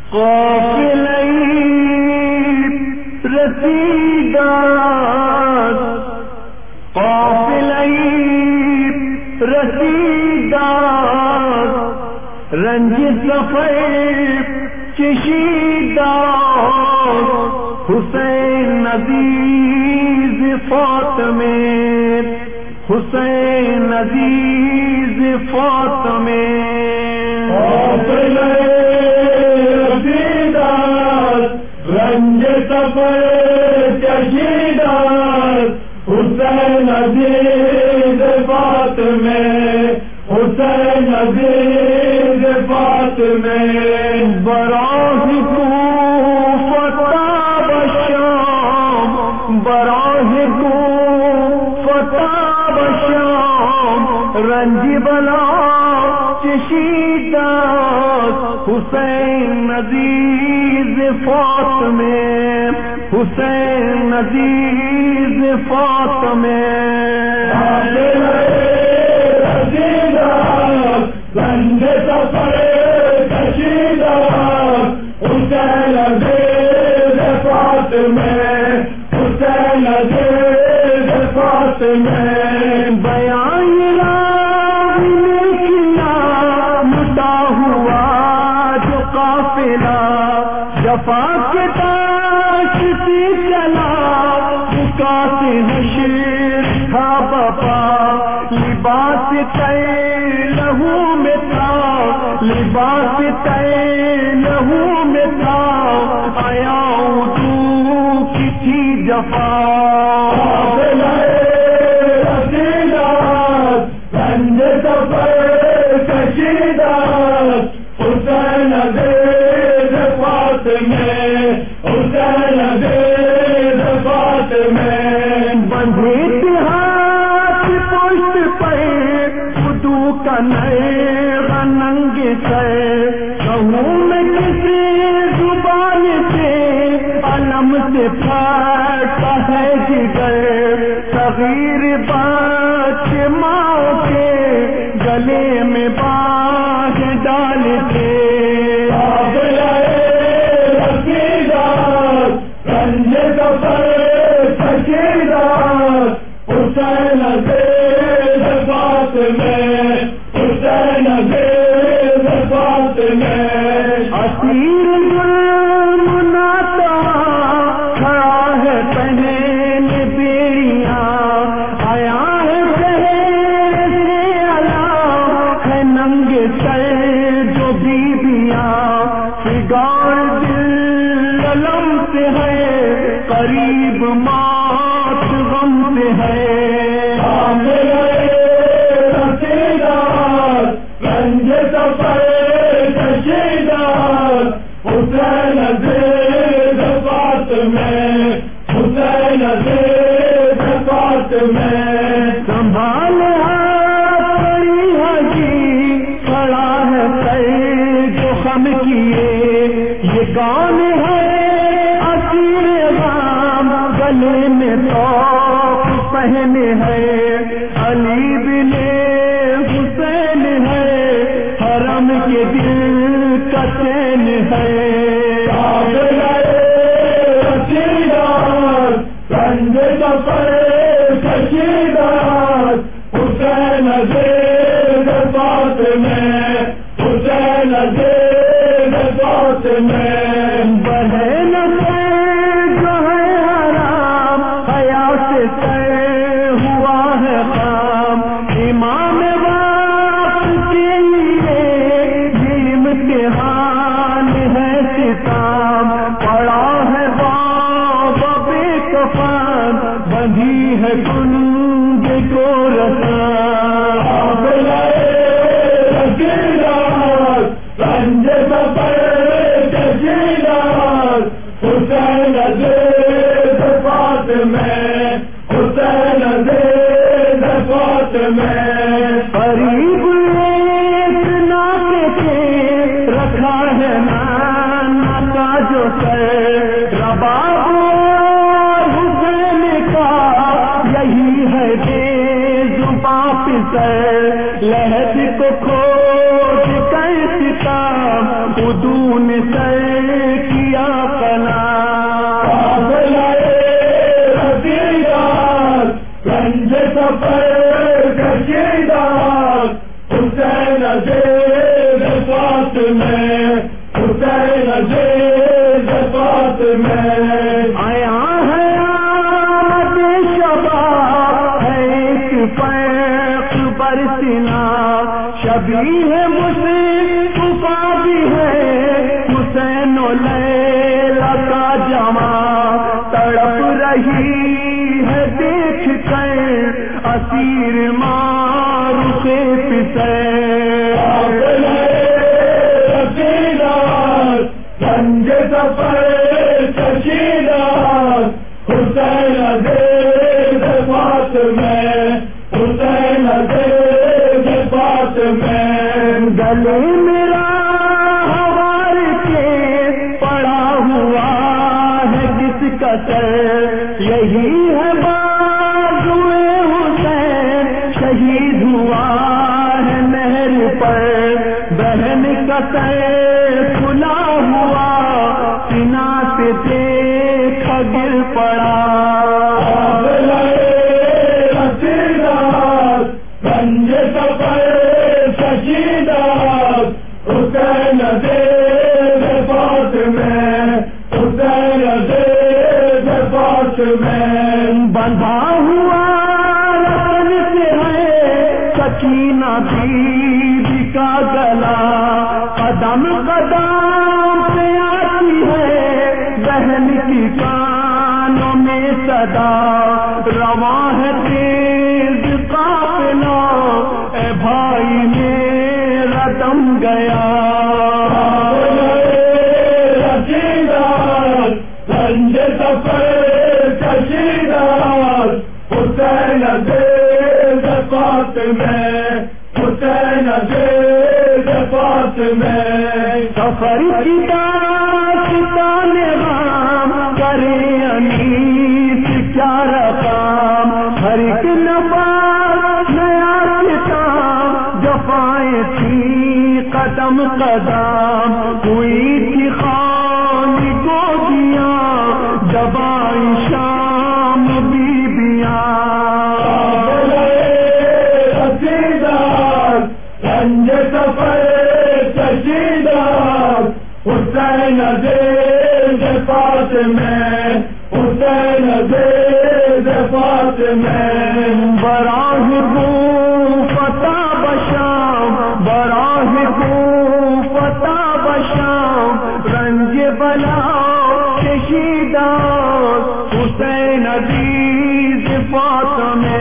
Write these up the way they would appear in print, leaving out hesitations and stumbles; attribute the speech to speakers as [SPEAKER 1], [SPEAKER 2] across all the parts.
[SPEAKER 1] قافلہی رسیدار قافلہی رسیدار رنج سفر چشیدار حسین عزیز فاطمے حسین عزیز فاطمے رنج سفر چشیدار حسین عزیز فاطمے حسین عزیز فاطمے براہ کوفہ بشام براہ کوفہ بشام رنج بلا چشیدار حسین عزیز فاطمے حسین عزیز فاطمے رنج سفر کشیدار حسین عزیز فاطمے حسین عزیز فاطمے بیان جفا کے تاش سے چلا بکات نشر تھا بپا لباس تے لہو میں تھا لباس تے لہو میں تھا آیا اردو کی تھی جفا رنج سفر کشیدار حسین عزیز فاطمے حسین عزیز فاطمے بندھے ہاتھ پشت پہ خودو کا نئے ننگ سے کہوں میں کسی زبان سے علم سے پھاٹا ہے جگر صغیر بچے ماں کے گلے میں باغ ڈالتے رنج سفر کشیدار حسین عزیز فاطمے حسین عزیز فاطمے اسیر ظلم ناتا کھڑا ہے پہن بیڑیاں آیا ہے شہر سے اللہ ہے ننگ سر جو بیبیاں فگار دل علم سے ہے قریب مات غم سے ہے رنج سفر کشیدار حسین عزیز فاطمے حسین عزیز فاطمے سنبھال کڑی حاجی کھڑا ہے سر جو خم کیے یہ کون ہے اسیر غام گلے میں توق پہنے ہے علی بن حسین ہے حرم کے دل کا چین ہے رنج سفر کشیدار حسین عزیز فاطمے حسین عزیز فاطمے بہن جو ہے حرام حیا سے طے ہوا ہے خام امام وقت کے لیے یہ امتحان ہے ستام پڑا ہے باب بے کفن بندھی ہے گنج کو رسام رنج سفر کشیدار حسین عزیز فاطمے حسین عزیز فاطمے قریب ایک ناطے سے رکھا ہے نانا کا جو سر رباب حسین کا یہی ہے بے زباں پسر لہد کو کھوج کر ستام ادون نے سر کیا قنا گنج سفر کشیدہ حسین زید فاطمہ حسین زید فاطمہ آیا ہے آمد شباب ہے ایک فرق برسنا شبیہ مصطفیٰ بھی ہے حسین و لیلا کا جمع تڑپ رہی ہے دیکھ کر اسیر مارو کے پسے گنج سفر کشیدہ حسین زید فاطمہ حسین زید فاطمہ گلے میرا ہمار کے پڑا ہوا ہے جس کا سر یہی ہے بازوئے حسین شہید ہوا ہے نہر پر بہن کا سر کھلا ہوا سینا پہ دیکھا گر پڑا گنج سفر کشیدہ حسین زید فاطمہ حسین زید فاطمہ بندھا ہوا رتن سے ہے سکینہ بیوی کا گلا قدم قدم پہ آتی ہے بہن کی کانوں میں صدا رواں ہے تیز قافلہ اے بھائی میرا دم گیا گنج سفر کشیدہ حسین زید فاطمہ حسین زید فاطمہ سفر کی داستان غام کرے انیس کیا رقام ہر ایک نفس نیا کتاب جفائیں تھی قدم قدم ہوئی تھی خانی گودیاں دبائی شام بیبیاں گنج سفر کشیدہ حسین زید فاطمہ حسین زید فاطمہ براہ کو فتح بشام براہ کو فتح بشام رنج بلا کشیدہ حسین عزیز فاطمہ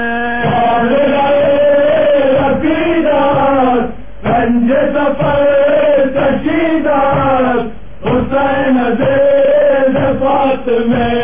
[SPEAKER 1] گنج سفر کشیدہ حسین زید فاطمہ